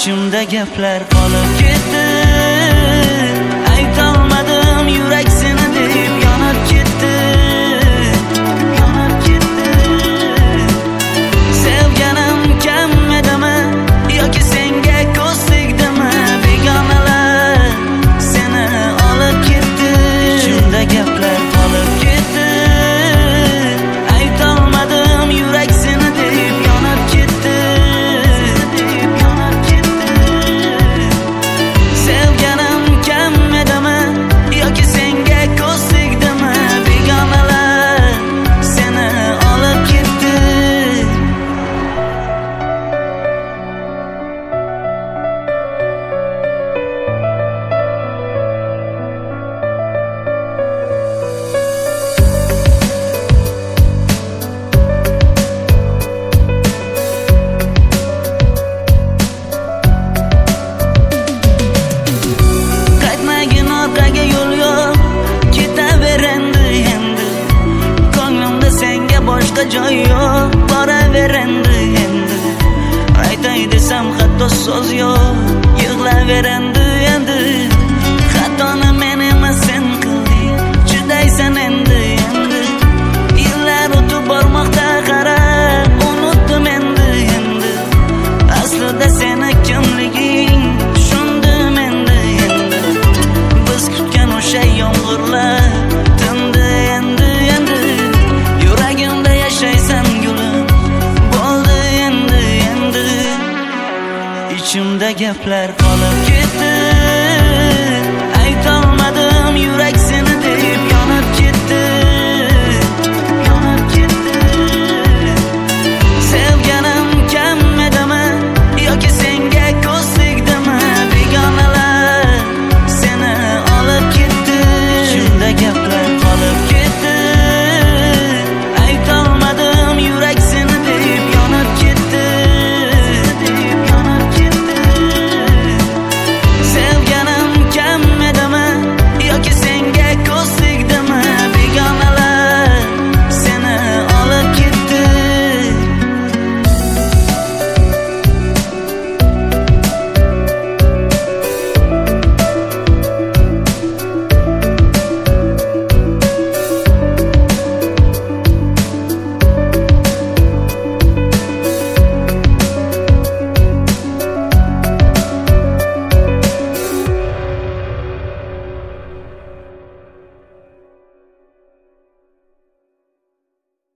ichimda gaplar qolib ketdi. Aytolmadim yurak seni deb yonib ketdi. Sevganim kam edimi yoki senga ko'z tegdimi? Begonalar seni olib ketdi. Ichimda gaplar qolib ketdi. Aytolmadim yurak seni deb yonib ketdi. Sevganim kam edimi yoki senga ko'z tegdimi? Begonalar seni olib ketdi. Qaytmagin orqaga yo'l yo'q, ketaver endi. Ko'nglimda senga boshqa joy yo'q, boraver endi. Aytay desam hatto so'z yo'q, yig'laver endi. Xatoni men emas sen qilding, chidaysan endi. Yillar o'tib bormoqda, qara unutdim endi. Aslida seni kimliging tushundim endi. Biz kutgan o'sha yomg'irlar tindi endi. Yuragimda yashaysan gulim, bo'ldi endi. Ichimda gaplar qolib ketdi.